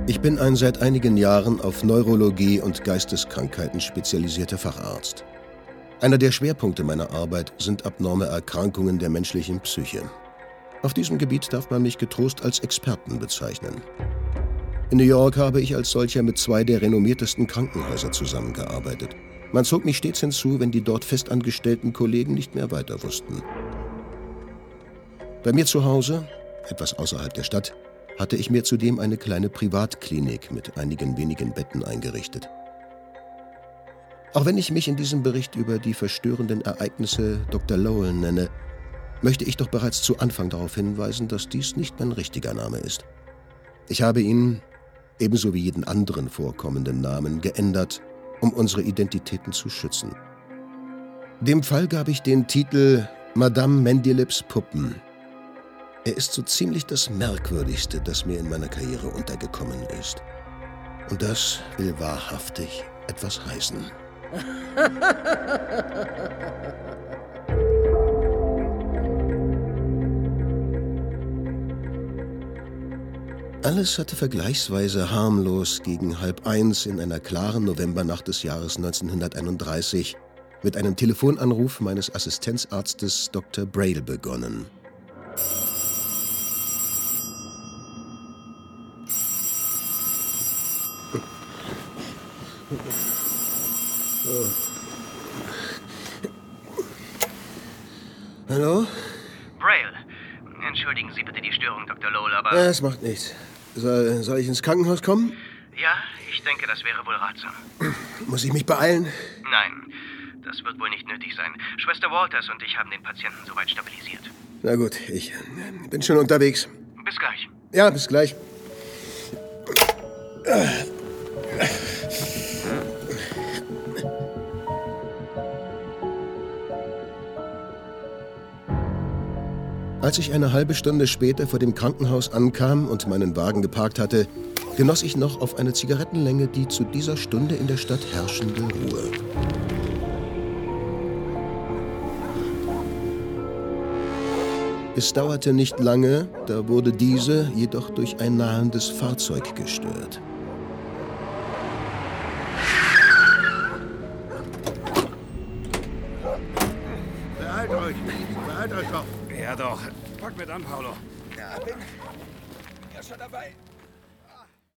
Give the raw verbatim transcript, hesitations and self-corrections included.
Ich bin ein seit einigen Jahren auf Neurologie und Geisteskrankheiten spezialisierter Facharzt. Einer der Schwerpunkte meiner Arbeit sind abnorme Erkrankungen der menschlichen Psyche. Auf diesem Gebiet darf man mich getrost als Experten bezeichnen. In New York habe ich als solcher mit zwei der renommiertesten Krankenhäuser zusammengearbeitet. Man zog mich stets hinzu, wenn die dort festangestellten Kollegen nicht mehr weiter wussten. Bei mir zu Hause, etwas außerhalb der Stadt, hatte ich mir zudem eine kleine Privatklinik mit einigen wenigen Betten eingerichtet. Auch wenn ich mich in diesem Bericht über die verstörenden Ereignisse Doktor Lowell nenne, möchte ich doch bereits zu Anfang darauf hinweisen, dass dies nicht mein richtiger Name ist. Ich habe ihn, ebenso wie jeden anderen vorkommenden Namen, geändert, um unsere Identitäten zu schützen. Dem Fall gab ich den Titel Madame Mendeleps Puppen. Er ist so ziemlich das Merkwürdigste, das mir in meiner Karriere untergekommen ist. Und das will wahrhaftig etwas heißen. Alles hatte vergleichsweise harmlos gegen halb eins in einer klaren Novembernacht des Jahres neunzehnhunderteinunddreißig mit einem Telefonanruf meines Assistenzarztes Doktor Braille begonnen. Oh. Hallo? Braille. Entschuldigen Sie bitte die Störung, Doktor Lowell, aber... Ja, es macht nichts. Soll, soll ich ins Krankenhaus kommen? Ja, ich denke, das wäre wohl ratsam. Muss ich mich beeilen? Nein, das wird wohl nicht nötig sein. Schwester Walters und ich haben den Patienten soweit stabilisiert. Na gut, ich bin schon unterwegs. Bis gleich. Ja, bis gleich. Als ich eine halbe Stunde später vor dem Krankenhaus ankam und meinen Wagen geparkt hatte, genoss ich noch auf eine Zigarettenlänge die zu dieser Stunde in der Stadt herrschende Ruhe. Es dauerte nicht lange, da wurde diese jedoch durch ein nahendes Fahrzeug gestört. Behalt euch! Behalt euch doch! Ja doch. Pack mit an, Paolo. Ja, bin ja schon dabei.